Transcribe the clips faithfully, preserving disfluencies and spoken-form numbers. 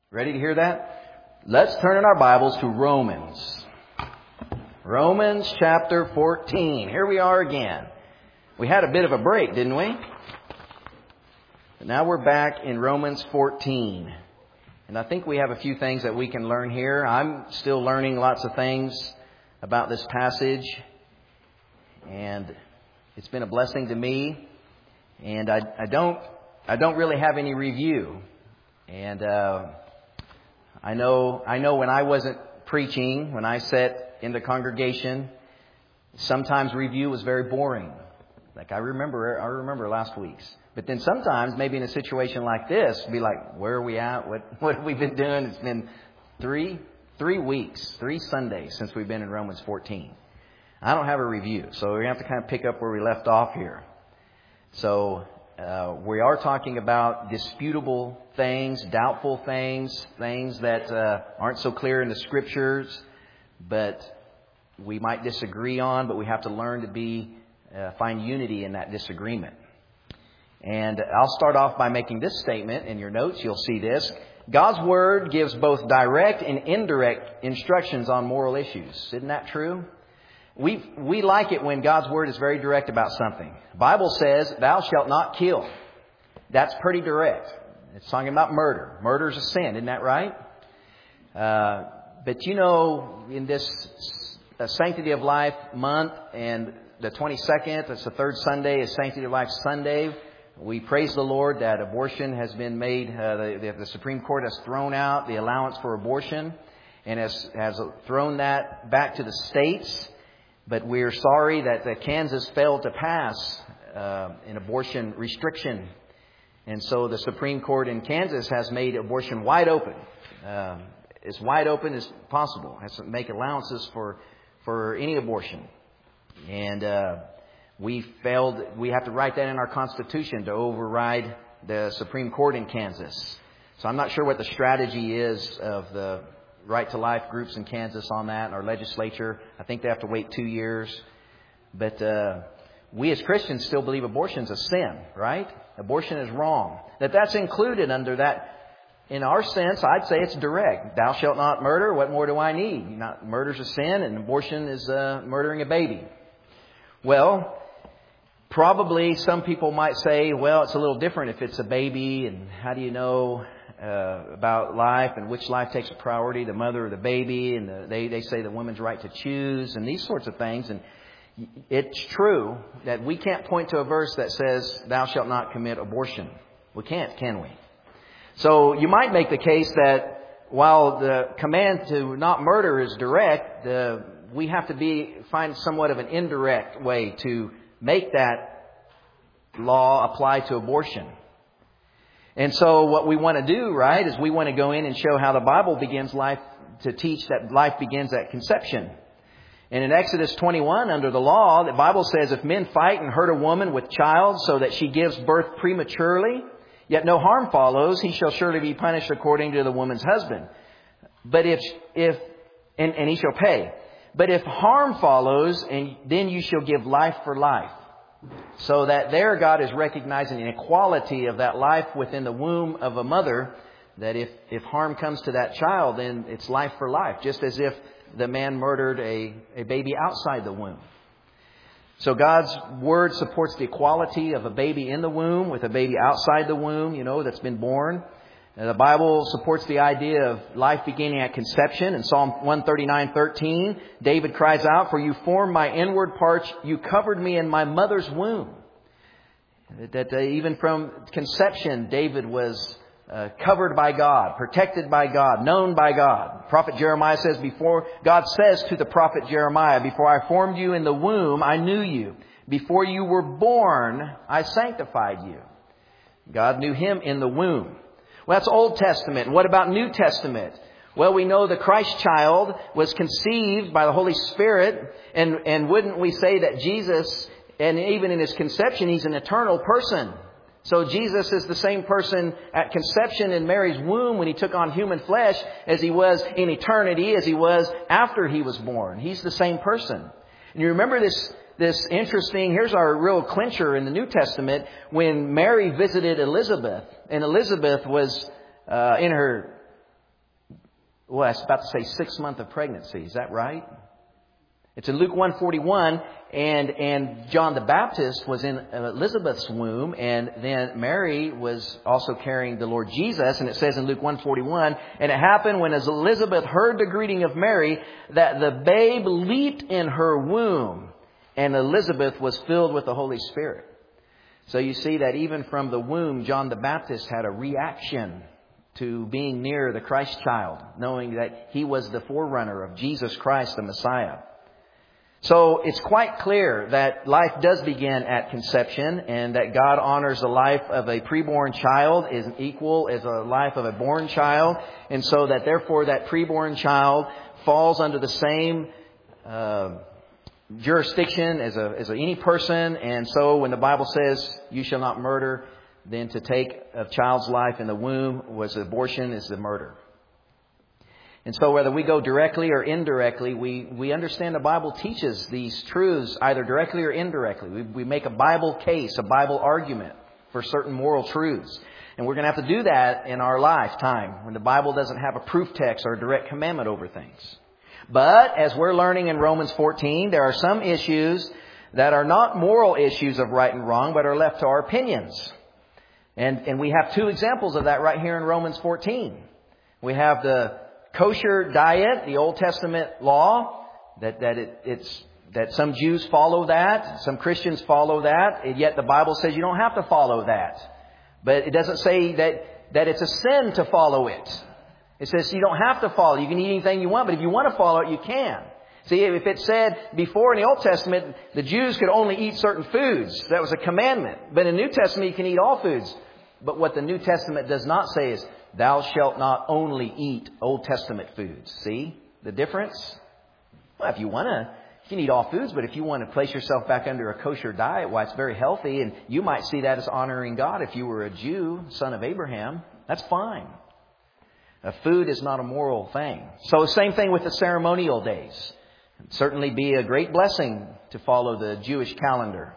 Ready to hear that? Let's turn in our Bibles to Romans. Romans chapter fourteen. Here we are again. We had a bit of a break, didn't we? But now we're back in Romans fourteen. And I think we have a few things that we can learn here. I'm still learning lots of things about this passage. And it's been a blessing to me. And I, I don't I don't really have any review. And uh, I know I know when I wasn't preaching, when I sat in the congregation, sometimes review was very boring. Like I remember I remember last week's. But then sometimes, maybe in a situation like this, be like, where are we at? What what have we been doing? It's been three three weeks, three Sundays since we've been in Romans fourteen. I don't have a review, so we're going to have to kind of pick up where we left off here. So uh, we are talking about disputable things, doubtful things, things that uh, aren't so clear in the Scriptures, but we might disagree on, but we have to learn to be uh, find unity in that disagreement. And I'll start off by making this statement. In your notes, you'll see this. God's Word gives both direct and indirect instructions on moral issues. Isn't that true? We we like it when God's Word is very direct about something. The Bible says, thou shalt not kill. That's pretty direct. It's talking about murder. Murder is a sin. Isn't that right? Uh, but you know, in this uh, Sanctity of Life month and the twenty-second, that's the third Sunday, is Sanctity of Life Sunday. We praise the Lord that abortion has been made, uh, the, the Supreme Court has thrown out the allowance for abortion and has, has thrown that back to the states. But we're sorry that uh, Kansas failed to pass uh, an abortion restriction. And so the Supreme Court in Kansas has made abortion wide open, uh, as wide open as possible. Has to make allowances for, for any abortion. And uh We failed. We have to write that in our Constitution to override the Supreme Court in Kansas. So I'm not sure what the strategy is of the Right to Life groups in Kansas on that, and our legislature. I think they have to wait two years. But uh, we as Christians still believe abortion is a sin, right? Abortion is wrong. That that's included under that. In our sense, I'd say it's direct. Thou shalt not murder. What more do I need? Not, murder's a sin, and abortion is uh, murdering a baby. Well, probably some people might say, well, it's a little different if it's a baby, and how do you know uh, about life and which life takes a priority, the mother or the baby, and the, they, they say the woman's right to choose and these sorts of things. And it's true that we can't point to a verse that says, thou shalt not commit abortion. We can't, can we? So you might make the case that while the command to not murder is direct, the, we have to be find somewhat of an indirect way to make that law apply to abortion. And so what we want to do, right, is we want to go in and show how the Bible begins life, to teach that life begins at conception. And in Exodus twenty-one, under the law, the Bible says, if men fight and hurt a woman with child so that she gives birth prematurely, yet no harm follows, he shall surely be punished according to the woman's husband. But if, if, and, and he shall pay. But if harm follows, and then you shall give life for life. So that there God is recognizing an equality of that life within the womb of a mother, that if, if harm comes to that child, then it's life for life. Just as if the man murdered a, a baby outside the womb. So God's Word supports the equality of a baby in the womb with a baby outside the womb, you know, that's been born. The Bible supports the idea of life beginning at conception. In Psalm one thirty-nine thirteen, David cries out, for you formed my inward parts, you covered me in my mother's womb. That uh, even from conception, David was uh, covered by God, protected by God, known by God. Prophet Jeremiah says, before God says to the prophet Jeremiah, before I formed you in the womb, I knew you. Before you were born, I sanctified you. God knew him in the womb. Well, that's Old Testament. What about New Testament? Well, we know the Christ child was conceived by the Holy Spirit. And, and wouldn't we say that Jesus, and even in his conception, he's an eternal person. So Jesus is the same person at conception in Mary's womb when he took on human flesh as he was in eternity, as he was after he was born. He's the same person. And you remember this this interesting, here's our real clincher in the New Testament, when Mary visited Elizabeth, and Elizabeth was uh, in her well, I was about to say sixth month of pregnancy. Is that right? It's in Luke one forty-one, and and John the Baptist was in Elizabeth's womb, and then Mary was also carrying the Lord Jesus, and it says in Luke one forty-one, and it happened when as Elizabeth heard the greeting of Mary, that the babe leaped in her womb, and Elizabeth was filled with the Holy Spirit. So you see that even from the womb, John the Baptist had a reaction to being near the Christ child, knowing that he was the forerunner of Jesus Christ, the Messiah. So it's quite clear that life does begin at conception, and that God honors the life of a preborn child is equal as a life of a born child. And so that therefore that preborn child falls under the same uh, jurisdiction as a, as a, any person. And so when the Bible says you shall not murder, then to take a child's life in the womb was abortion, is the murder. And so whether we go directly or indirectly, we, we understand the Bible teaches these truths either directly or indirectly. We, we make a Bible case, a Bible argument for certain moral truths. And we're going to have to do that in our lifetime when the Bible doesn't have a proof text or a direct commandment over things. But as we're learning in Romans fourteen, there are some issues that are not moral issues of right and wrong, but are left to our opinions. And, and we have two examples of that right here in Romans fourteen. We have the kosher diet, the Old Testament law, that, that it, it's, that some Jews follow that, some Christians follow that, and yet the Bible says you don't have to follow that. But it doesn't say that, that it's a sin to follow it. It says you don't have to follow. You can eat anything you want, but if you want to follow it, you can. See, if it said before in the Old Testament, the Jews could only eat certain foods, that was a commandment. But in the New Testament, you can eat all foods. But what the New Testament does not say is, thou shalt not only eat Old Testament foods. See the difference? Well, if you want to, you can eat all foods, but if you want to place yourself back under a kosher diet, why, it's very healthy, and you might see that as honoring God if you were a Jew, son of Abraham. That's fine. Uh, food is not a moral thing. So same thing with the ceremonial days. It'd certainly be a great blessing to follow the Jewish calendar.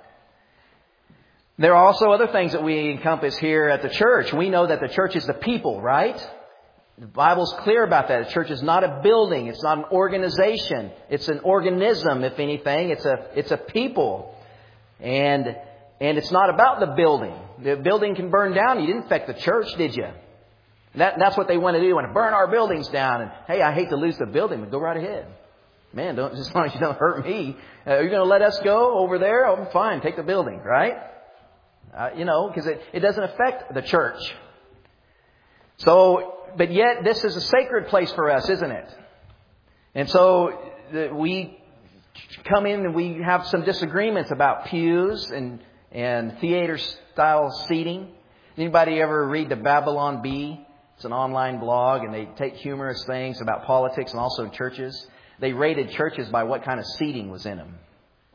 There are also other things that we encompass here at the church. We know that the church is the people, right? The Bible's clear about that. The church is not a building. It's not an organization. It's an organism, if anything. It's a, it's a people. And, and it's not about the building. The building can burn down. You didn't affect the church, did you? That, that's what they want to do. They want to burn our buildings down. And hey, I hate to lose the building, but go right ahead. Man, don't, as long as you don't hurt me. Uh, you're going to let us go over there? Oh, fine. Take the building, right? Uh, you know, because it, it doesn't affect the church. So, but yet this is a sacred place for us, isn't it? And so the, we come in and we have some disagreements about pews and, and theater style seating. Anybody ever read the Babylon Bee? It's an online blog, and they take humorous things about politics and also churches. They rated churches by what kind of seating was in them.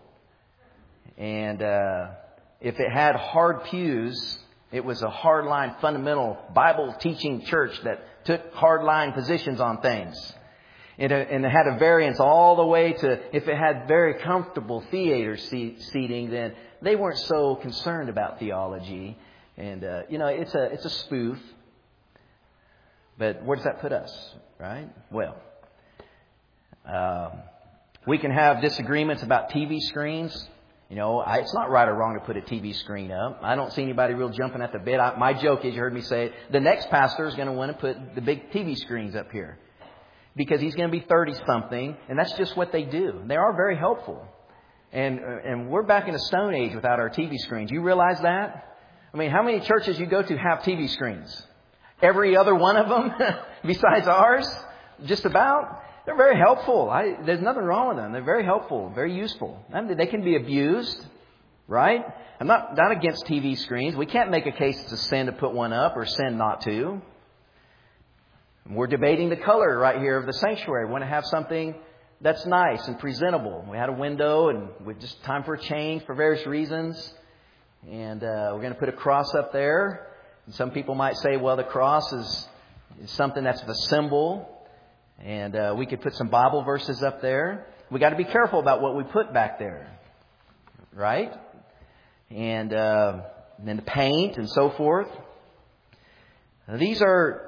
And uh, if it had hard pews, it was a hardline, fundamental, Bible-teaching church that took hardline positions on things. And it had a variance all the way to, if it had very comfortable theater seating, then they weren't so concerned about theology. And, uh, you know, it's a it's a spoof. But where does that put us, right? Well, um, we can have disagreements about T V screens. You know, I, it's not right or wrong to put a T V screen up. I don't see anybody real jumping at the bit. I, my joke is, you heard me say, the next pastor is going to want to put the big T V screens up here. Because he's going to be thirty-something, and that's just what they do. They are very helpful. And and we're back in the Stone Age without our T V screens. You realize that? I mean, how many churches you go to have T V screens? Every other one of them besides ours? Just about. They're very helpful. I, there's nothing wrong with them. They're very helpful, very useful. I mean, they can be abused, right? I'm not, not against T V screens. We can't make a case it's a sin to put one up or sin not to. We're debating the color right here of the sanctuary. We want to have something that's nice and presentable. We had a window, and we just time for a change for various reasons. And uh, we're going to put a cross up there. And some people might say, well, the cross is, is something that's a symbol. And uh, we could put some Bible verses up there. We got to be careful about what we put back there, right? And, uh, and then the paint and so forth. Now, these are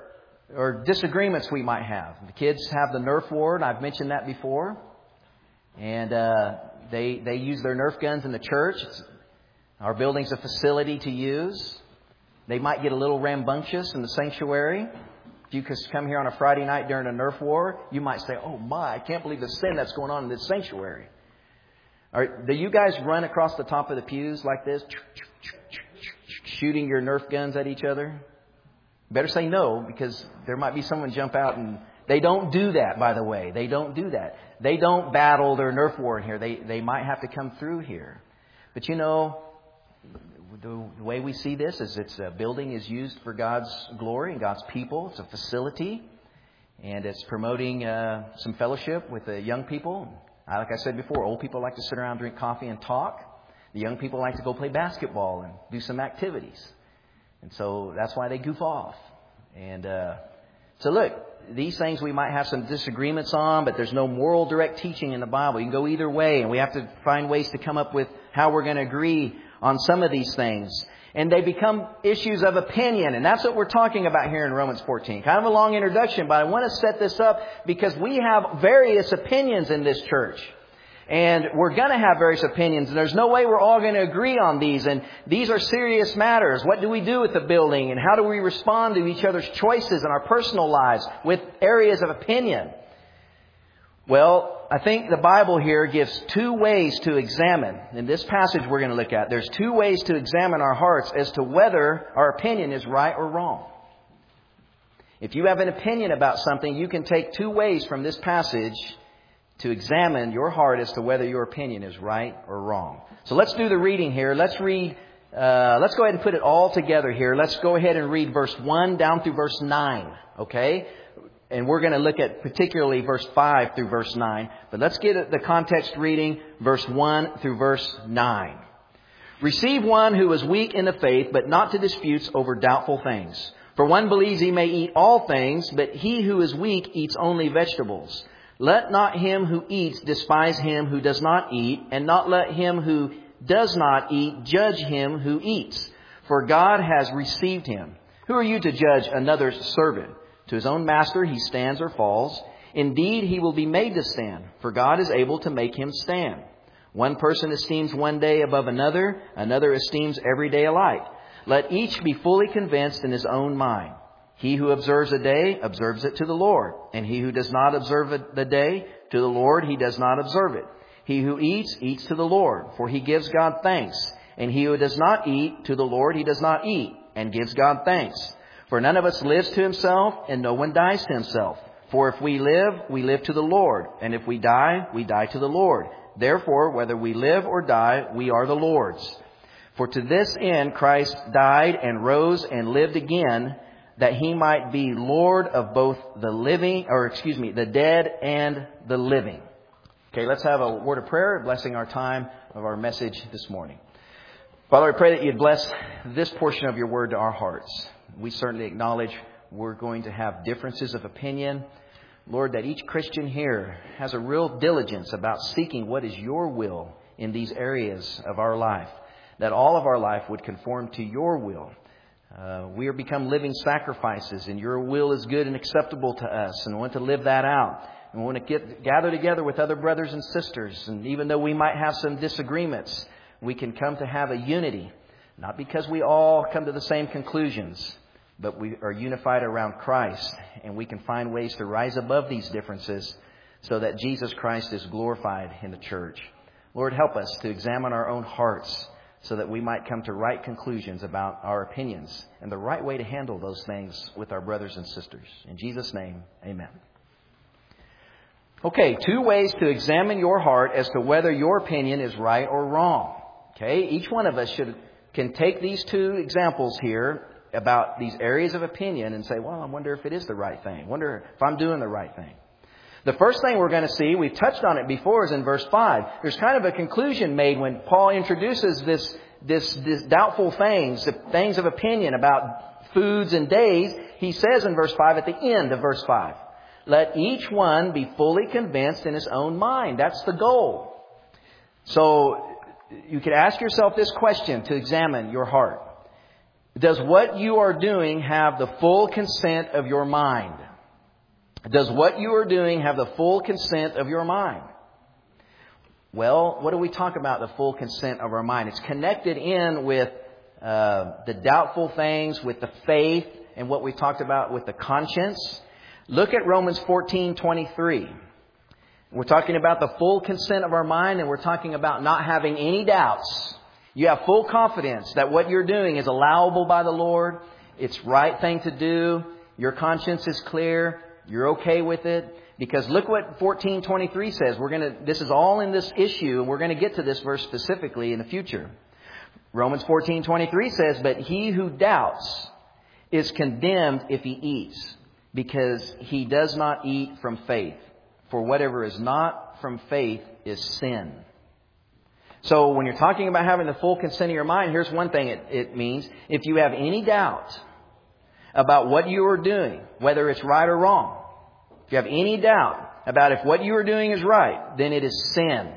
or disagreements we might have. The kids have the Nerf war, and I've mentioned that before. And uh, they they use their Nerf guns in the church. It's, our building's a facility to use. They might get a little rambunctious in the sanctuary. If you could come here on a Friday night during a Nerf war, you might say, "Oh my, I can't believe the sin that's going on in this sanctuary." All right, do you guys run across the top of the pews like this, shooting your Nerf guns at each other? Better say no, because there might be someone jump out and... They don't do that, by the way. They don't do that. They don't battle their Nerf war in here. They they might have to come through here. But you know, the, the way we see this is it's a building is used for God's glory and God's people. It's a facility. And it's promoting uh, some fellowship with the young people. Like I said before, old people like to sit around, drink coffee, and talk. The young people like to go play basketball and do some activities. And so that's why they goof off. And uh, so look, these things we might have some disagreements on, but there's no moral direct teaching in the Bible. You can go either way, and we have to find ways to come up with how we're going to agree on some of these things. And they become issues of opinion, and that's what we're talking about here in Romans fourteen. Kind of a long introduction, but I want to set this up because we have various opinions in this church. And we're going to have various opinions, and there's no way we're all going to agree on these. And these are serious matters. What do we do with the building? And how do we respond to each other's choices in our personal lives with areas of opinion? Well, I think the Bible here gives two ways to examine. In this passage we're going to look at, there's two ways to examine our hearts as to whether our opinion is right or wrong. If you have an opinion about something, you can take two ways from this passage to examine your heart as to whether your opinion is right or wrong. So let's do the reading here. Let's read, uh, let's go ahead and put it all together here. Let's go ahead and read verse one down through verse nine. Okay? And we're going to look at particularly verse five through verse nine. But let's get the context reading, verse one through verse nine. Receive one who is weak in the faith, but not to disputes over doubtful things. For one believes he may eat all things, but he who is weak eats only vegetables. Let not him who eats despise him who does not eat, and not let him who does not eat judge him who eats. For God has received him. Who are you to judge another's servant? To his own master he stands or falls. Indeed, he will be made to stand, for God is able to make him stand. One person esteems one day above another, another esteems every day alike. Let each be fully convinced in his own mind. He who observes a day observes it to the Lord, and he who does not observe the day to the Lord, he does not observe it. He who eats, eats to the Lord, for he gives God thanks. And he who does not eat, to the Lord he does not eat, and gives God thanks. For none of us lives to himself, and no one dies to himself. For if we live, we live to the Lord, and if we die, we die to the Lord. Therefore, whether we live or die, we are the Lord's. For to this end Christ died and rose and lived again, that he might be Lord of both the living, or excuse me, the dead and the living. Okay, let's have a word of prayer, blessing our time of our message this morning. Father, I pray that you'd bless this portion of your word to our hearts. We certainly acknowledge we're going to have differences of opinion. Lord, that each Christian here has a real diligence about seeking what is your will in these areas of our life. That all of our life would conform to your will. Uh, we are become living sacrifices, and your will is good and acceptable to us, and we want to live that out. And we want to get, gather together with other brothers and sisters. And even though we might have some disagreements, we can come to have a unity. Not because we all come to the same conclusions, but we are unified around Christ. And we can find ways to rise above these differences so that Jesus Christ is glorified in the church. Lord, help us to examine our own hearts, so that we might come to right conclusions about our opinions and the right way to handle those things with our brothers and sisters. In Jesus' name, amen. Okay, two ways to examine your heart as to whether your opinion is right or wrong. Okay, each one of us should can take these two examples here about these areas of opinion and say, well, I wonder if it is the right thing. I wonder if I'm doing the right thing. The first thing we're going to see, we've touched on it before, is in verse five. There's kind of a conclusion made when Paul introduces this, this, this doubtful things, the things of opinion about foods and days. He says in verse five, at the end of verse five, let each one be fully convinced in his own mind. That's the goal. So you could ask yourself this question to examine your heart. Does what you are doing have the full consent of your mind? Does what you are doing have the full consent of your mind? Well, what do we talk about, the full consent of our mind? It's connected in with uh, the doubtful things, with the faith, and what we talked about with the conscience. Look at Romans fourteen twenty-three. We're talking about the full consent of our mind, and we're talking about not having any doubts. You have full confidence that what you're doing is allowable by the Lord. It's right thing to do. Your conscience is clear. You're okay with it. Because look what fourteen twenty-three says. We're going to, this is all in this issue, and we're going to get to this verse specifically in the future. Romans fourteen twenty-three says, "But he who doubts is condemned if he eats, because he does not eat from faith. For whatever is not from faith is sin." So when you're talking about having the full consent of your mind, here's one thing it, it means. If you have any doubt about what you are doing, whether it's right or wrong, if you have any doubt about if what you are doing is right, then it is sin.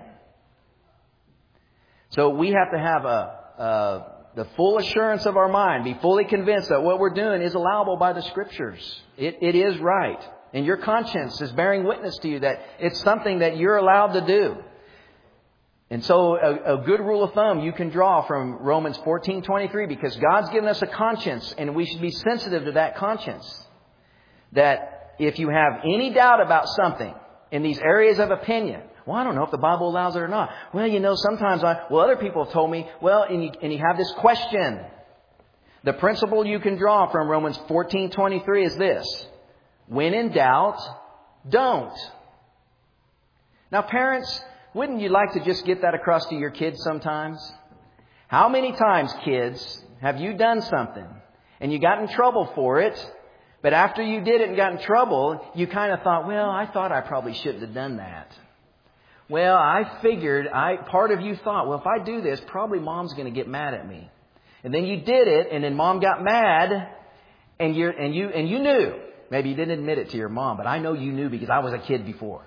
So we have to have a, a the full assurance of our mind, be fully convinced that what we're doing is allowable by the Scriptures. It, it is right. And your conscience is bearing witness to you that it's something that you're allowed to do. And so a, a good rule of thumb you can draw from Romans fourteen twenty-three, because God's given us a conscience and we should be sensitive to that conscience. That if you have any doubt about something in these areas of opinion, well, I don't know if the Bible allows it or not. Well, you know, sometimes I, well, other people have told me, well, and you, and you have this question. The principle you can draw from Romans fourteen twenty-three is this: when in doubt, don't. Now, parents, wouldn't you like to just get that across to your kids sometimes? How many times, kids, have you done something and you got in trouble for it, but after you did it and got in trouble, you kind of thought, well, I thought I probably shouldn't have done that. Well, I figured, I part of you thought, well, if I do this, probably Mom's going to get mad at me. And then you did it, and then Mom got mad, and you and you and you knew. Maybe you didn't admit it to your mom, but I know you knew because I was a kid before.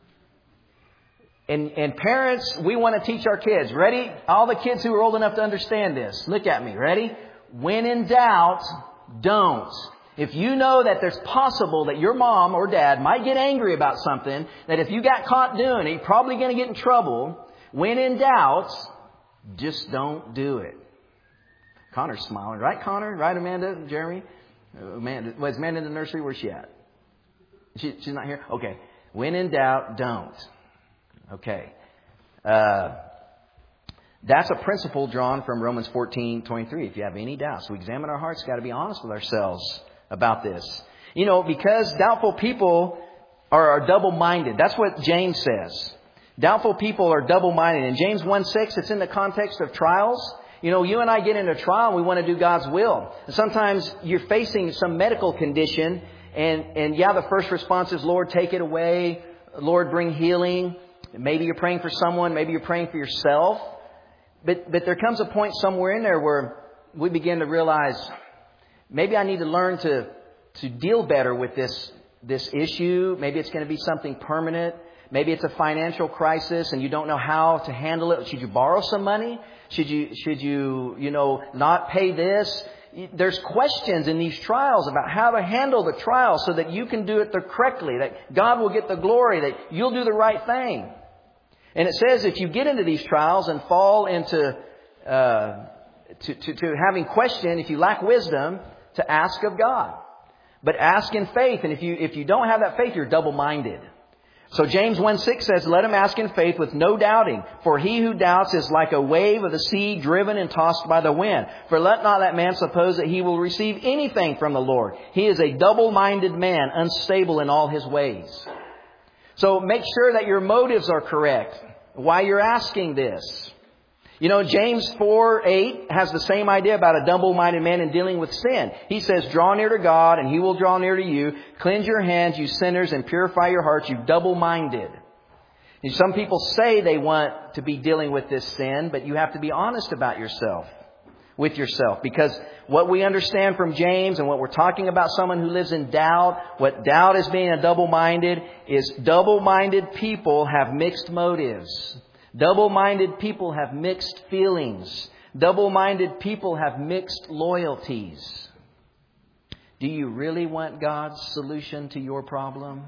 And, and parents, we want to teach our kids. Ready? All the kids who are old enough to understand this. Look at me. Ready? When in doubt, don't. If you know that there's possible that your mom or dad might get angry about something, that if you got caught doing it, you're probably going to get in trouble. When in doubt, just don't do it. Connor's smiling. Right, Connor? Right, Amanda? Jeremy? Amanda, was Amanda in the nursery? Where's she at? She, she's not here? Okay. When in doubt, don't. Okay. Uh, that's a principle drawn from Romans fourteen twenty-three. If you have any doubts, we examine our hearts. Got to be honest with ourselves about this. You know, because doubtful people are, are double-minded. That's what James says. Doubtful people are double-minded. In James one six, it's in the context of trials. You know, you and I get into a trial and we want to do God's will. And sometimes you're facing some medical condition and, and yeah, the first response is, Lord, take it away. Lord, bring healing. Maybe you're praying for someone. Maybe you're praying for yourself. But, but there comes a point somewhere in there where we begin to realize maybe I need to learn to, to deal better with this, this issue. Maybe it's going to be something permanent. Maybe it's a financial crisis and you don't know how to handle it. Should you borrow some money? Should you, should you, you know, not pay this? There's questions in these trials about how to handle the trial so that you can do it the correctly, that God will get the glory, that you'll do the right thing. And it says if you get into these trials and fall into, uh, to, to, to having question, if you lack wisdom, to ask of God. But ask in faith. And if you, if you don't have that faith, you're double-minded. So James one six says, let him ask in faith with no doubting. For he who doubts is like a wave of the sea driven and tossed by the wind. For let not that man suppose that he will receive anything from the Lord. He is a double-minded man, unstable in all his ways. So make sure that your motives are correct. Why you're asking this. You know, James four eight has the same idea about a double-minded man in dealing with sin. He says, draw near to God and He will draw near to you. Cleanse your hands, you sinners, and purify your hearts, you double-minded. And some people say they want to be dealing with this sin, but you have to be honest about yourself, with yourself. Because what we understand from James and what we're talking about someone who lives in doubt, what doubt is being a double-minded, is double-minded people have mixed motives. Double-minded people have mixed feelings. Double-minded people have mixed loyalties. Do you really want God's solution to your problem?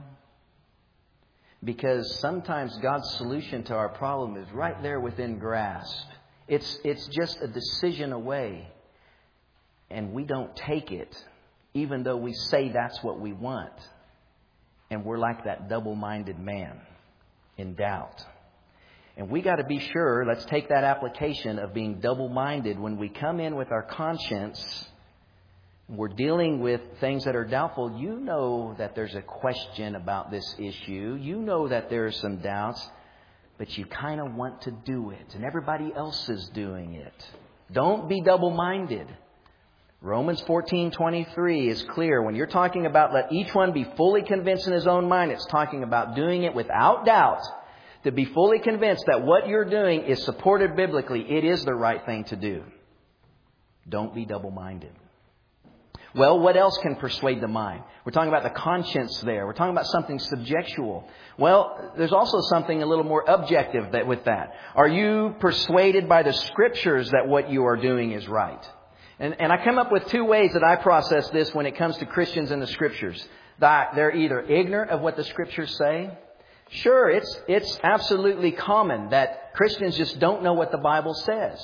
Because sometimes God's solution to our problem is right there within grasp. It's, it's just a decision away. And we don't take it, even though we say that's what we want. And we're like that double-minded man in doubt. And we got to be sure, let's take that application of being double-minded when we come in with our conscience. We're dealing with things that are doubtful. You know that there's a question about this issue. You know that there are some doubts, but you kind of want to do it, and everybody else is doing it. Don't be double-minded. Romans fourteen twenty-three is clear. When you're talking about let each one be fully convinced in his own mind, it's talking about doing it without doubt. To be fully convinced that what you're doing is supported biblically. It is the right thing to do. Don't be double-minded. Well, what else can persuade the mind? We're talking about the conscience there. We're talking about something subjectual. Well, there's also something a little more objective that, with that. Are you persuaded by the Scriptures that what you are doing is right? And, and I come up with two ways that I process this when it comes to Christians and the Scriptures. That they're either ignorant of what the Scriptures say. Sure, it's it's absolutely common that Christians just don't know what the Bible says.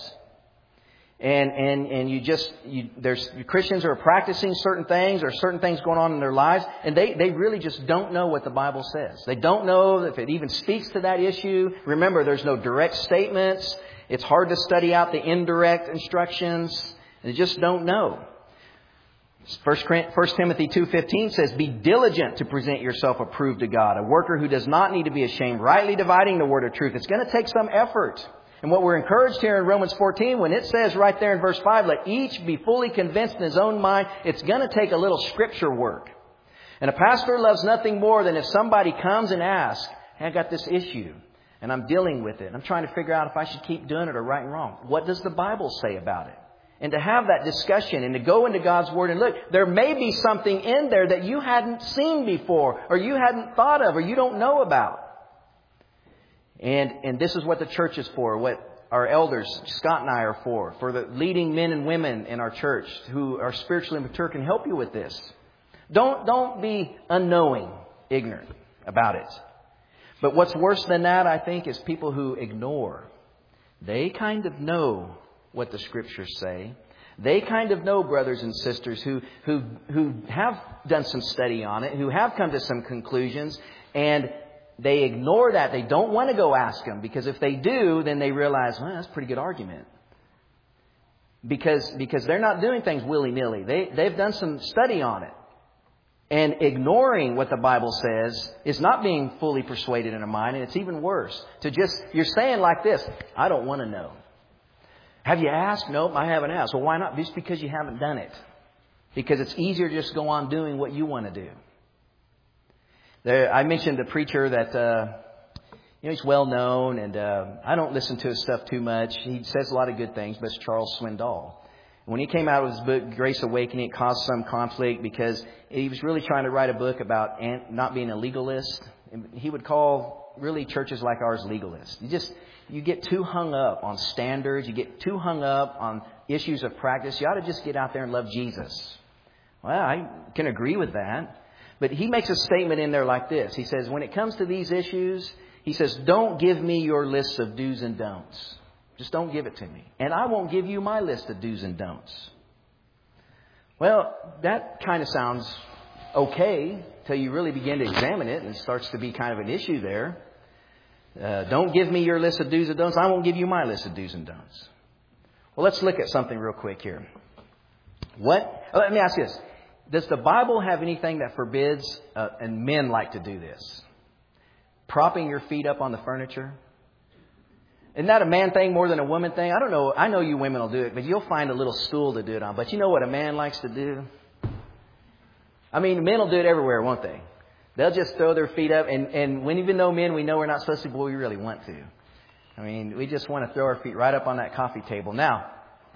And and and you just you, there's Christians who are practicing certain things or certain things going on in their lives, and they they really just don't know what the Bible says. They don't know if it even speaks to that issue. Remember, there's no direct statements. It's hard to study out the indirect instructions. They just don't know. First Timothy two fifteen says, be diligent to present yourself approved to God, a worker who does not need to be ashamed, rightly dividing the word of truth. It's going to take some effort. And what we're encouraged here in Romans fourteen, when it says right there in verse five, let each be fully convinced in his own mind, it's going to take a little scripture work. And a pastor loves nothing more than if somebody comes and asks, hey, I got this issue and I'm dealing with it. I'm trying to figure out if I should keep doing it or right and wrong. What does the Bible say about it? And to have that discussion and to go into God's Word and look, there may be something in there that you hadn't seen before or you hadn't thought of or you don't know about. And and this is what the church is for, what our elders, Scott and I, are for, for the leading men and women in our church who are spiritually mature can help you with this. Don't, don't be unknowing, ignorant about it. But what's worse than that, I think, is people who ignore. They kind of know what the Scriptures say. They kind of know brothers and sisters who, who, who have done some study on it, who have come to some conclusions, and they ignore that. They don't want to go ask them, because if they do, then they realize, well, that's a pretty good argument. Because, because they're not doing things willy-nilly. They, they've done some study on it. And ignoring what the Bible says is not being fully persuaded in a mind, and it's even worse. To just, you're saying like this, I don't want to know. Have you asked? Nope, I haven't asked. Well, why not? Just because you haven't done it. Because it's easier to just go on doing what you want to do. There, I mentioned a preacher that, uh, you know, he's well known, and uh, I don't listen to his stuff too much. He says a lot of good things, but it's Charles Swindoll. When he came out with his book, Grace Awakening, it caused some conflict because he was really trying to write a book about not being a legalist. He would call really churches like ours legalists. You just, you get too hung up on standards. You get too hung up on issues of practice. You ought to just get out there and love Jesus. Well, I can agree with that. But he makes a statement in there like this. He says, when it comes to these issues, he says, don't give me your lists of do's and don'ts. Just don't give it to me. And I won't give you my list of do's and don'ts. Well, that kind of sounds okay till you really begin to examine it and it starts to be kind of an issue there. Uh, don't give me your list of do's and don'ts. I won't give you my list of do's and don'ts. Well, let's look at something real quick here. What? Oh, let me ask you this. Does the Bible have anything that forbids, uh, and men like to do this, propping your feet up on the furniture? Isn't that a man thing more than a woman thing? I don't know. I know you women will do it, but you'll find a little stool to do it on. But you know what a man likes to do? I mean, men will do it everywhere, won't they? They'll just throw their feet up. And, and when even though men, we know we're not supposed to, but we really want to. I mean, we just want to throw our feet right up on that coffee table. Now,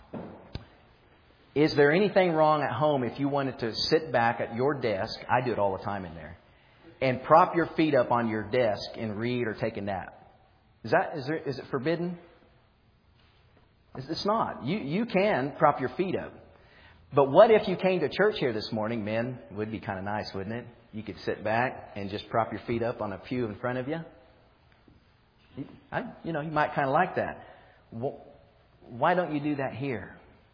is there anything wrong at home if you wanted to sit back at your desk? I do it all the time in there. And prop your feet up on your desk and read or take a nap. Is that is there is it forbidden? It's, it's not. You, you can prop your feet up. But what if you came to church here this morning, men? It would be kind of nice, wouldn't it? You could sit back and just prop your feet up on a pew in front of you. I, you know, you might kind of like that. Well, why don't you do that here?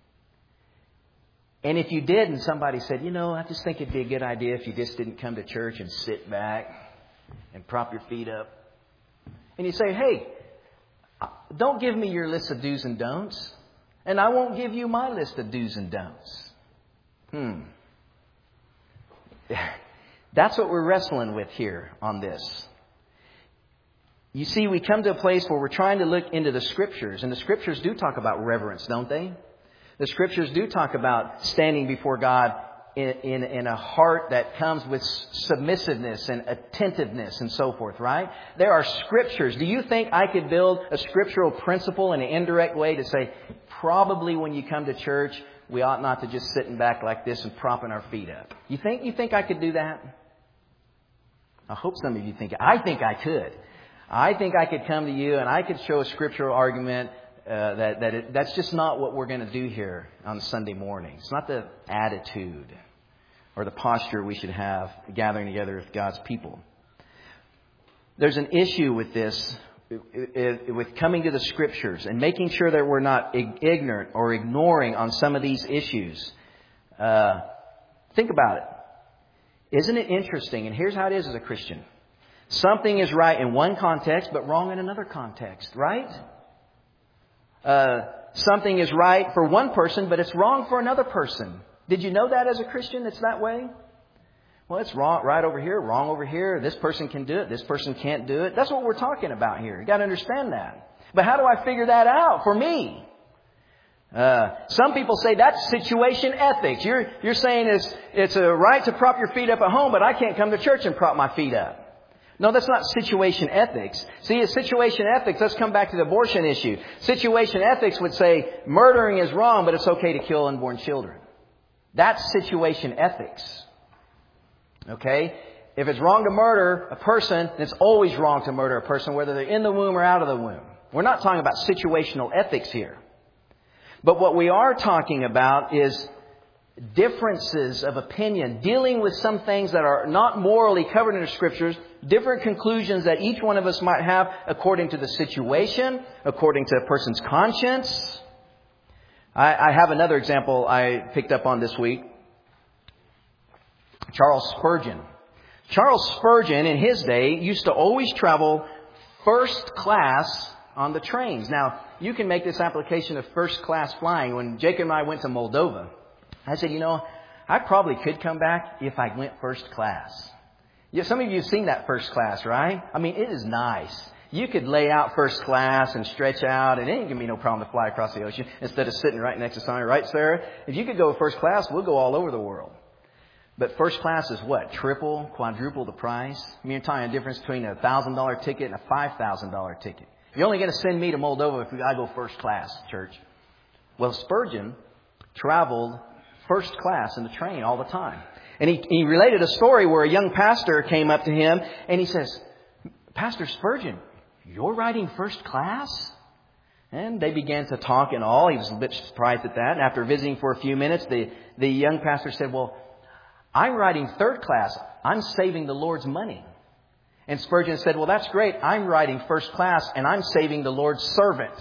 And if you did and somebody said, you know, I just think it'd be a good idea if you just didn't come to church and sit back and prop your feet up. And you say, hey, don't give me your list of do's and don'ts. And I won't give you my list of do's and don'ts. Hmm. That's what we're wrestling with here on this. You see, we come to a place where we're trying to look into the Scriptures. And the Scriptures do talk about reverence, don't they? The Scriptures do talk about standing before God in, in, in a heart that comes with submissiveness and attentiveness and so forth, right? There are Scriptures. Do you think I could build a scriptural principle in an indirect way to say, probably when you come to church, we ought not to just sitting back like this and propping our feet up? You think you think I could do that? I hope some of you think. I think I could. I think I could come to you and I could show a scriptural argument uh, that that it, that's just not what we're going to do here on Sunday morning. It's not the attitude or the posture we should have gathering together with God's people. There's an issue with this, with coming to the Scriptures and making sure that we're not ignorant or ignoring on some of these issues. Uh, think about it. Isn't it interesting? And here's how it is as a Christian. Something is right in one context, but wrong in another context, right? Uh, something is right for one person, but it's wrong for another person. Did you know that as a Christian, it's that way? Well, it's wrong right over here, wrong over here. This person can do it. This person can't do it. That's what we're talking about here. You got to understand that. But how do I figure that out for me? Uh, some people say that's situation ethics. You're, you're saying it's, it's a right to prop your feet up at home, but I can't come to church and prop my feet up. No, that's not situation ethics. See, it's situation ethics. Let's come back to the abortion issue. Situation ethics would say murdering is wrong, but it's okay to kill unborn children. That's situation ethics. Okay? If it's wrong to murder a person, then it's always wrong to murder a person, whether they're in the womb or out of the womb. We're not talking about situational ethics here. But what we are talking about is differences of opinion, dealing with some things that are not morally covered in the Scriptures, different conclusions that each one of us might have according to the situation, according to a person's conscience. I, I have another example I picked up on this week. Charles Spurgeon. Charles Spurgeon, in his day, used to always travel first class on the trains. Now, you can make this application of first class flying. When Jacob and I went to Moldova, I said, you know, I probably could come back if I went first class. Yeah, some of you have seen that first class, right? I mean, it is nice. You could lay out first class and stretch out, and it ain't going to be no problem to fly across the ocean instead of sitting right next to somebody, right, Sarah? If you could go first class, we'll go all over the world. But first class is what? Triple, quadruple the price? I mean, you're talking a difference between a one thousand dollars ticket and a five thousand dollars ticket. You're only going to send me to Moldova if I go first class, church. Well, Spurgeon traveled first class in the train all the time. And he, he related a story where a young pastor came up to him and he says, Pastor Spurgeon, you're riding first class? And they began to talk and all. He was a bit surprised at that. And after visiting for a few minutes, the, the young pastor said, well, I'm riding third class. I'm saving the Lord's money. And Spurgeon said, well, that's great. I'm riding first class and I'm saving the Lord's servant.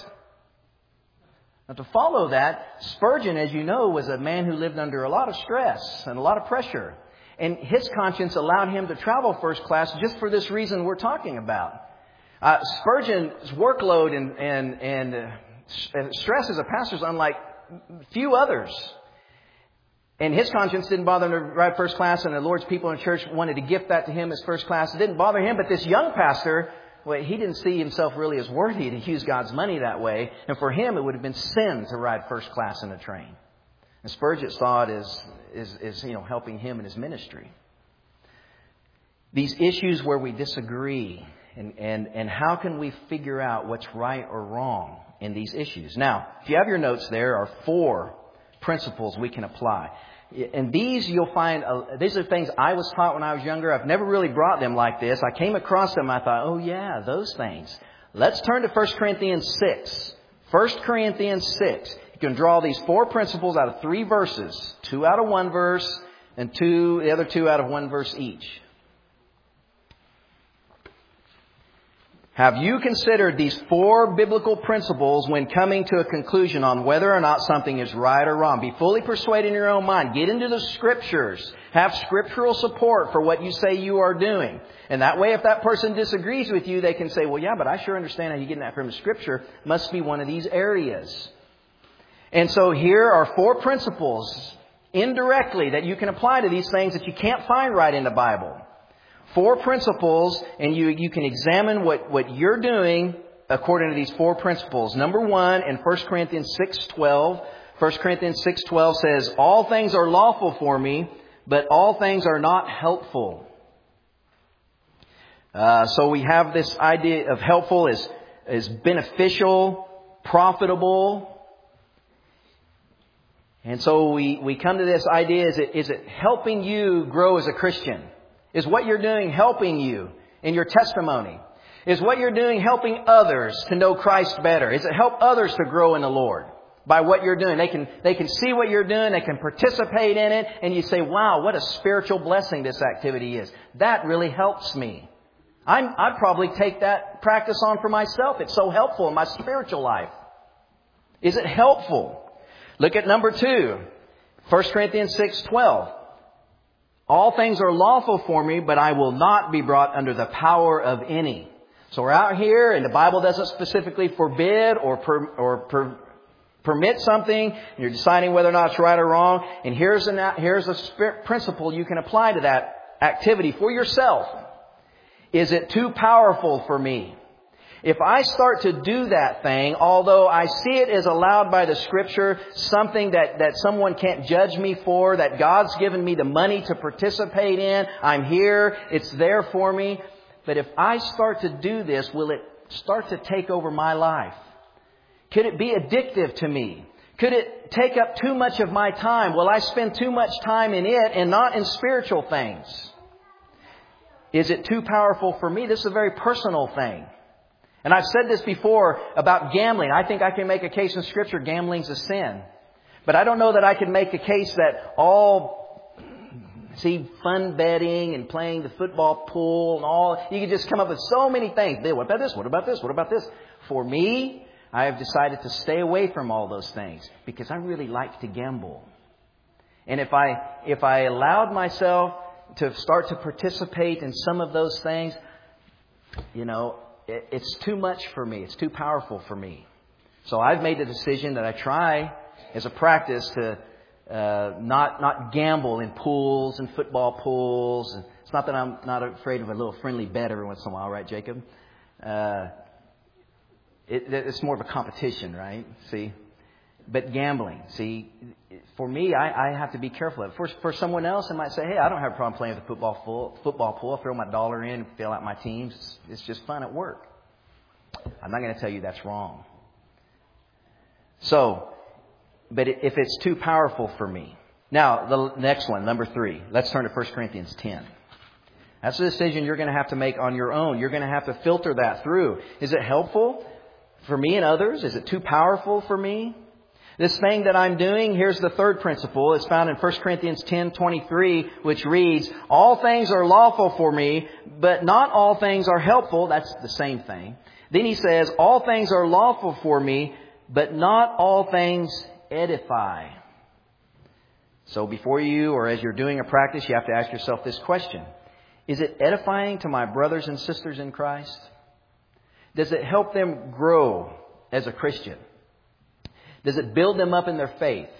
Now, to follow that, Spurgeon, as you know, was a man who lived under a lot of stress and a lot of pressure. And his conscience allowed him to travel first class just for this reason we're talking about. Uh, Spurgeon's workload and, and, and uh, stress as a pastor is unlike few others. And his conscience didn't bother him to ride first class, and the Lord's people in church wanted to gift that to him as first class. It didn't bother him, but this young pastor, well, he didn't see himself really as worthy to use God's money that way. And for him, it would have been sin to ride first class in a train. And Spurgeon saw it as, as, as you know, helping him in his ministry. These issues where we disagree, and, and, and how can we figure out what's right or wrong in these issues? Now, if you have your notes, there are four principles we can apply. And these you'll find, uh, these are things I was taught when I was younger. I've never really brought them like this. I came across them. I thought, oh yeah, those things. Let's turn to First Corinthians six. First Corinthians six. You can draw these four principles out of three verses. Two out of one verse and two, the other two out of one verse each. Have you considered these four biblical principles when coming to a conclusion on whether or not something is right or wrong? Be fully persuaded in your own mind. Get into the Scriptures. Have scriptural support for what you say you are doing. And that way, if that person disagrees with you, they can say, well, yeah, but I sure understand how you're getting that from the Scripture. Must be one of these areas. And so here are four principles indirectly that you can apply to these things that you can't find right in the Bible. Four principles, and you, you can examine what, what you're doing according to these four principles. Number one, in First Corinthians six twelve, First Corinthians six twelve says, all things are lawful for me, but all things are not helpful. Uh, so we have this idea of helpful as, as beneficial, profitable. And so we, we come to this idea, is it, is it helping you grow as a Christian? Is what you're doing helping you in your testimony? Is what you're doing helping others to know Christ better? Is it help others to grow in the Lord by what you're doing? They can, they can see what you're doing. They can participate in it. And you say, wow, what a spiritual blessing this activity is. That really helps me. I'm, I'd probably take that practice on for myself. It's so helpful in my spiritual life. Is it helpful? Look at number two. First Corinthians six twelve. All things are lawful for me, but I will not be brought under the power of any. So we're out here, and the Bible doesn't specifically forbid or per, or per, permit something. And you're deciding whether or not it's right or wrong. And here's an here's a spirit principle you can apply to that activity for yourself. Is it too powerful for me? If I start to do that thing, although I see it as allowed by the Scripture, something that, that someone can't judge me for, that God's given me the money to participate in, I'm here, it's there for me. But if I start to do this, will it start to take over my life? Could it be addictive to me? Could it take up too much of my time? Will I spend too much time in it and not in spiritual things? Is it too powerful for me? This is a very personal thing. And I've said this before about gambling. I think I can make a case in Scripture gambling's a sin. But I don't know that I can make a case that all, see, fun betting and playing the football pool and all, you can just come up with so many things. What about this? What about this? What about this? For me, I have decided to stay away from all those things because I really like to gamble. And if I, if I allowed myself to start to participate in some of those things, you know, it's too much for me. It's too powerful for me. So I've made the decision that I try as a practice to uh, not not gamble in pools and football pools. And it's not that I'm not afraid of a little friendly bet every once in a while, right, Jacob? Uh, it, it's more of a competition, right? See? But gambling, see, for me, I, I have to be careful of it. For, for someone else, I might say, hey, I don't have a problem playing with the football, full, football pool. I throw my dollar in and fill out my teams. It's, it's just fun at work. I'm not going to tell you that's wrong. So, but if it's too powerful for me. Now, the next one, number three. Let's turn to First Corinthians ten. That's a decision you're going to have to make on your own. You're going to have to filter that through. Is it helpful for me and others? Is it too powerful for me? This thing that I'm doing, here's the third principle. It's found in First Corinthians ten twenty-three, which reads, all things are lawful for me, but not all things are helpful. That's the same thing. Then he says, all things are lawful for me, but not all things edify. So before you, or as you're doing a practice, you have to ask yourself this question. Is it edifying to my brothers and sisters in Christ? Does it help them grow as a Christian? Does it build them up in their faith?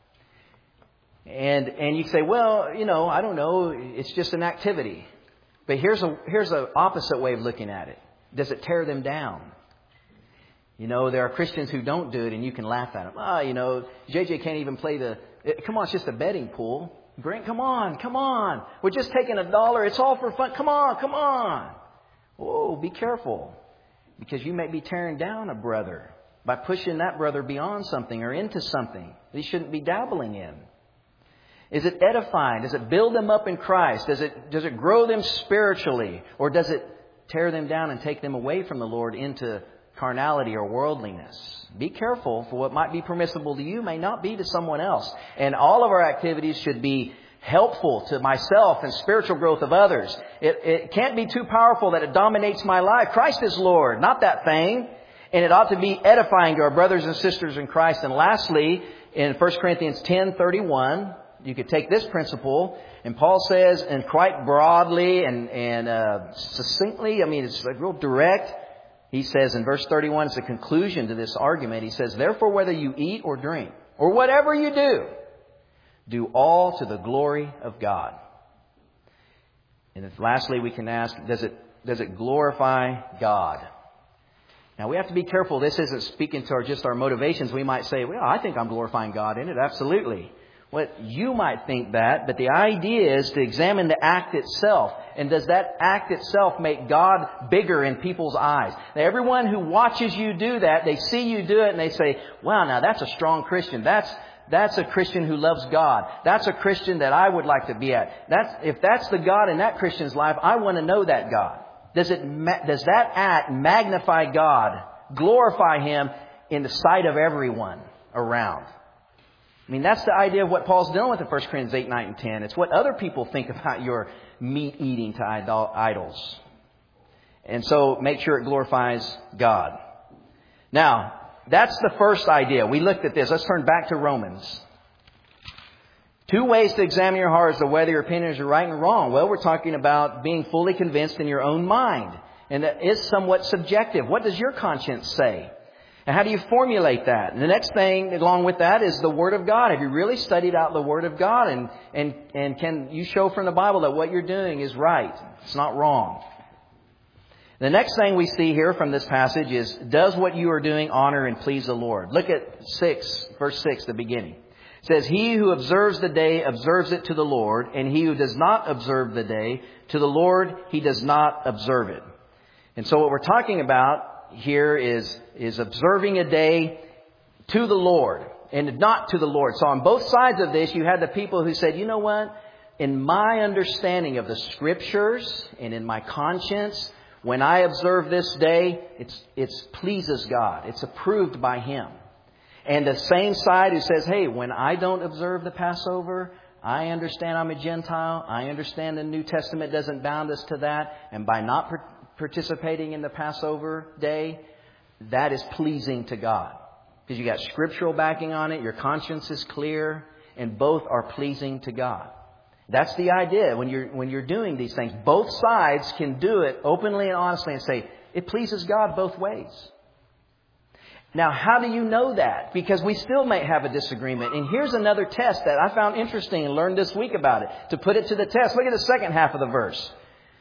And and you say, well, you know, I don't know. It's just an activity. But here's a here's an opposite way of looking at it. Does it tear them down? You know, there are Christians who don't do it, and you can laugh at them. Ah, you know, J J can't even play the. It, come on, it's just a betting pool. Grant, come on, come on. We're just taking a dollar. It's all for fun. Come on, come on. Whoa, be careful, because you may be tearing down a brother by pushing that brother beyond something or into something that he shouldn't be dabbling in. Is it edifying? Does it build them up in Christ? Does it does it grow them spiritually? Or does it tear them down and take them away from the Lord into carnality or worldliness. Be careful, for what might be permissible to you may not be to someone else. And all of our activities should be helpful to myself and spiritual growth of others. It, it can't be too powerful that it dominates my life. Christ is Lord, not that thing. And it ought to be edifying to our brothers and sisters in Christ. And lastly, in First Corinthians ten thirty-one, you could take this principle, and Paul says, and quite broadly and, and uh, succinctly, I mean, it's like real direct. He says in verse thirty-one, it's a conclusion to this argument. He says, therefore, whether you eat or drink, or whatever you do, do all to the glory of God. And if, lastly, we can ask, does it, does it glorify God? Now, we have to be careful. This isn't speaking to our, just our motivations. We might say, well, I think I'm glorifying God in it. Absolutely. What you might think that, but the idea is to examine the act itself. And does that act itself make God bigger in people's eyes? Now, everyone who watches you do that, they see you do it and they say, wow, now that's a strong Christian. That's That's a Christian who loves God. That's a Christian that I would like to be at. That's, if that's the God in that Christian's life, I want to know that God. Does it, does that act magnify God, glorify Him in the sight of everyone around? I mean, that's the idea of what Paul's dealing with in First Corinthians eight, nine, and ten. It's what other people think about your meat eating to idols. And so make sure it glorifies God. Now, that's the first idea. We looked at this. Let's turn back to Romans. Two ways to examine your heart as to whether your opinions are right and wrong. Well, we're talking about being fully convinced in your own mind. And that is somewhat subjective. What does your conscience say? And how do you formulate that? And the next thing along with that is the Word of God. Have you really studied out the Word of God? And, and, and can you show from the Bible that what you're doing is right? It's not wrong. The next thing we see here from this passage is, does what you are doing honor and please the Lord? Look at six, verse six, the beginning. It says, he who observes the day observes it to the Lord, and he who does not observe the day, to the Lord he does not observe it. And so what we're talking about here is, is observing a day to the Lord and not to the Lord. So on both sides of this, you had the people who said, you know what? In my understanding of the Scriptures and in my conscience, when I observe this day, it's, it's pleases God. It's approved by Him. And the same side who says, hey, when I don't observe the Passover, I understand I'm a Gentile. I understand the New Testament doesn't bound us to that. And by not per- participating in the Passover day, that is pleasing to God. Because you got scriptural backing on it. Your conscience is clear. And both are pleasing to God. That's the idea. When you're, when you're doing these things, both sides can do it openly and honestly and say, it pleases God both ways. Now, how do you know that? Because we still may have a disagreement. And here's another test that I found interesting and learned this week about it. To put it to the test, look at the second half of the verse.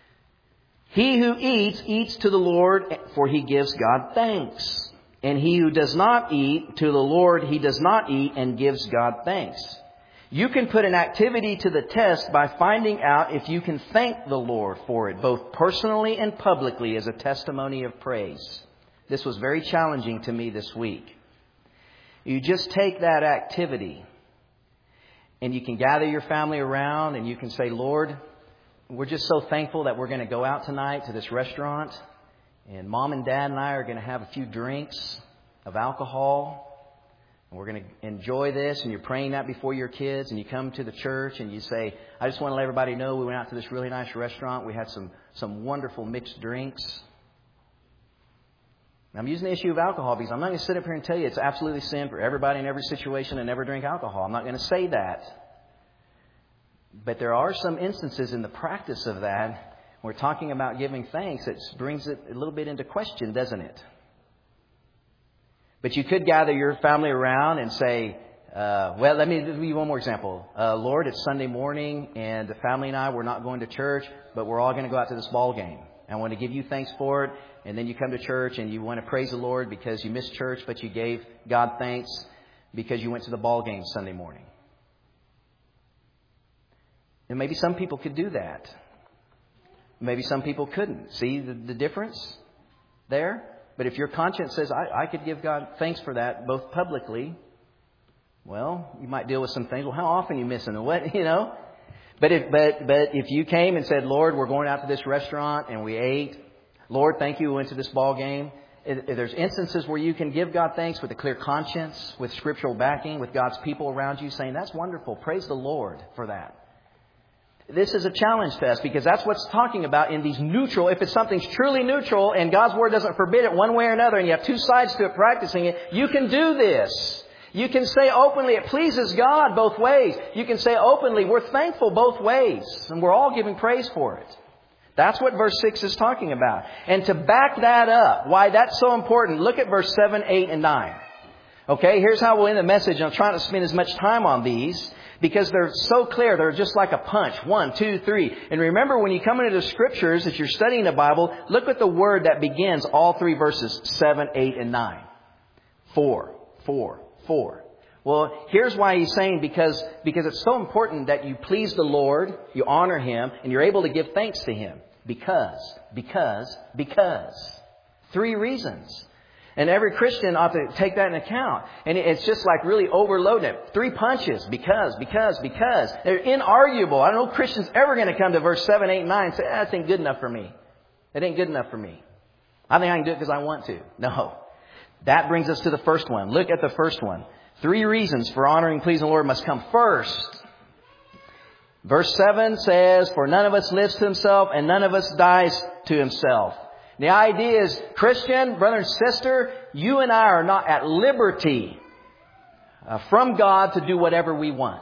He who eats, eats to the Lord, for he gives God thanks. And he who does not eat, to the Lord he does not eat and gives God thanks. You can put an activity to the test by finding out if you can thank the Lord for it, both personally and publicly, as a testimony of praise. This was very challenging to me this week. You just take that activity and you can gather your family around and you can say, Lord, we're just so thankful that we're going to go out tonight to this restaurant, and Mom and Dad and I are going to have a few drinks of alcohol. And we're going to enjoy this, and you're praying that before your kids, and you come to the church and you say, I just want to let everybody know we went out to this really nice restaurant. We had some, some wonderful mixed drinks. And I'm using the issue of alcohol because I'm not going to sit up here and tell you it's absolutely sin for everybody in every situation to never drink alcohol. I'm not going to say that. But there are some instances in the practice of that. We're talking about giving thanks. It brings it a little bit into question, doesn't it? But you could gather your family around and say, uh, well, let me give you one more example. Uh, Lord, it's Sunday morning and the family and I, we're not going to church, but we're all going to go out to this ball game. I want to give you thanks for it. And then you come to church and you want to praise the Lord because you missed church, but you gave God thanks because you went to the ball game Sunday morning. And maybe some people could do that. Maybe some people couldn't. See the, the difference there? But if your conscience says, I, I could give God thanks for that, both publicly, well, you might deal with some things. Well, how often are you missing it? What, you know? But if, but, but if you came and said, Lord, we're going out to this restaurant and we ate. Lord, thank you, we went to this ball game. There's instances where you can give God thanks with a clear conscience, with scriptural backing, with God's people around you saying, that's wonderful. Praise the Lord for that. This is a challenge to us because that's what's talking about in these neutral. If it's something's truly neutral and God's Word doesn't forbid it one way or another and you have two sides to it practicing it, you can do this. You can say openly, it pleases God both ways. You can say openly, we're thankful both ways. And we're all giving praise for it. That's what verse six is talking about. And to back that up, why that's so important, look at verse seven, eight, and nine. Okay, here's how we'll end the message. I'm trying to spend as much time on these because they're so clear. They're just like a punch. One, two, three. And remember, when you come into the Scriptures, if you're studying the Bible, look at the word that begins all three verses, seven, eight, and nine. Four, four, four. Well, here's why he's saying because, because it's so important that you please the Lord, you honor Him, and you're able to give thanks to Him. Because, because, because. Three reasons. And every Christian ought to take that into account. And it's just like really overloading it. Three punches. Because, because, because. They're inarguable. I don't know if Christians ever going to come to verse seven, eight, and nine and say, that ain't good enough for me. It ain't good enough for me. I think I can do it because I want to. No. That brings us to the first one. Look at the first one. Three reasons for honoring and pleasing the Lord must come first. Verse seven says, for none of us lives to himself and none of us dies to himself. The idea is, Christian, brother and sister, you and I are not at liberty uh, from God to do whatever we want.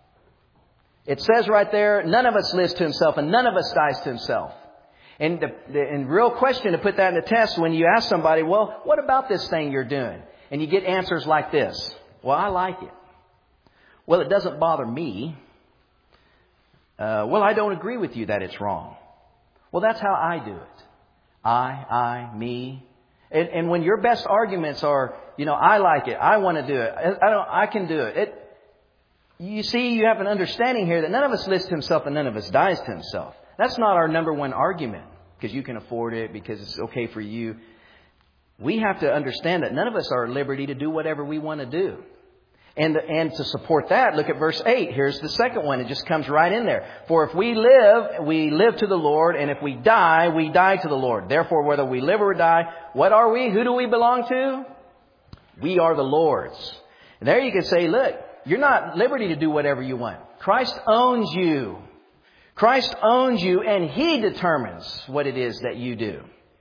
It says right there, none of us lives to himself and none of us dies to himself. And the, the and real question to put that in the test when you ask somebody, well, what about this thing you're doing? And you get answers like this. Well, I like it. Well, it doesn't bother me. Uh, well, I don't agree with you that it's wrong. Well, that's how I do it. I, I, me. And, and when your best arguments are, you know, I like it. I want to do it. I don't, I can do it. it. You see, you have an understanding here that none of us lives to himself and none of us dies to himself. That's not our number one argument because you can afford it, because it's okay for you. We have to understand that none of us are at liberty to do whatever we want to do. And, and to support that, look at verse eight. Here's the second one. It just comes right in there. For if we live, we live to the Lord. And if we die, we die to the Lord. Therefore, whether we live or die, what are we? Who do we belong to? We are the Lord's. And there you can say, look, you're not at liberty to do whatever you want. Christ owns you. Christ owns you and He determines what it is that you do.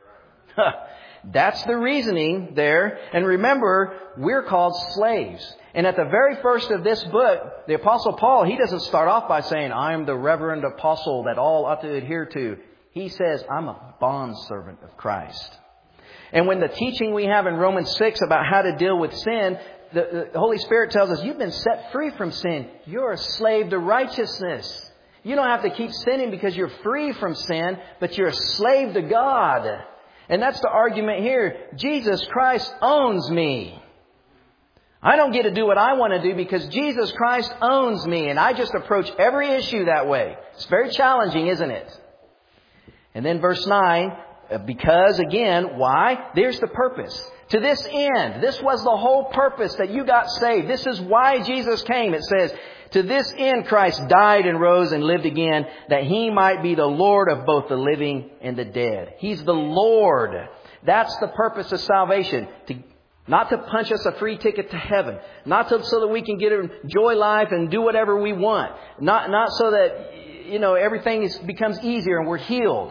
That's the reasoning there. And remember, we're called slaves. And at the very first of this book, the Apostle Paul, he doesn't start off by saying, I am the reverend apostle that all ought to adhere to. He says, I'm a bondservant of Christ. And when the teaching we have in Romans six about how to deal with sin, the, the Holy Spirit tells us, you've been set free from sin. You're a slave to righteousness. You don't have to keep sinning because you're free from sin, but you're a slave to God. And that's the argument here. Jesus Christ owns me. I don't get to do what I want to do because Jesus Christ owns me. And I just approach every issue that way. It's very challenging, isn't it? And then verse nine, because again, why? There's the purpose. To this end, this was the whole purpose that you got saved. This is why Jesus came. It says, to this end Christ died and rose and lived again, that He might be the Lord of both the living and the dead. He's the Lord. That's the purpose of salvation. To, not to punch us a free ticket to heaven. Not to, so that we can get enjoy life and do whatever we want. Not, not so that, you know, everything is, becomes easier and we're healed.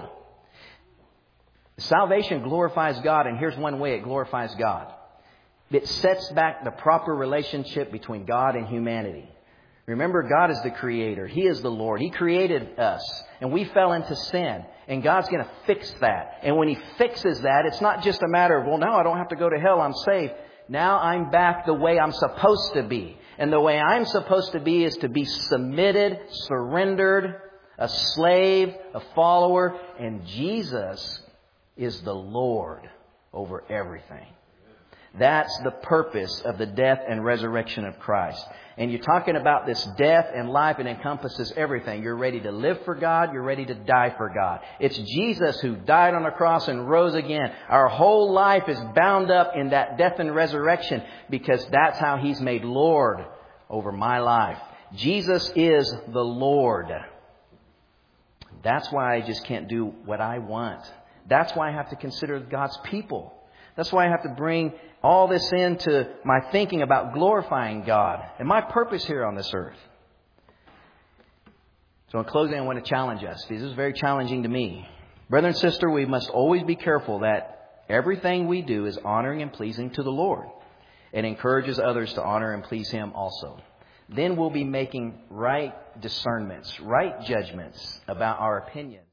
Salvation glorifies God, and here's one way it glorifies God. It sets back the proper relationship between God and humanity. Remember, God is the Creator. He is the Lord. He created us, and we fell into sin. And God's going to fix that. And when He fixes that, it's not just a matter of, well, now I don't have to go to hell. I'm saved. Now I'm back the way I'm supposed to be. And the way I'm supposed to be is to be submitted, surrendered, a slave, a follower. And Jesus is the Lord over everything. That's the purpose of the death and resurrection of Christ. And you're talking about this death and life, it encompasses everything. You're ready to live for God. You're ready to die for God. It's Jesus who died on the cross and rose again. Our whole life is bound up in that death and resurrection because that's how He's made Lord over my life. Jesus is the Lord. That's why I just can't do what I want. That's why I have to consider God's people. That's why I have to bring all this into my thinking about glorifying God and my purpose here on this earth. So in closing, I want to challenge us. This is very challenging to me. Brother and sister, we must always be careful that everything we do is honoring and pleasing to the Lord. It encourages others to honor and please Him also. Then we'll be making right discernments, right judgments about our opinion.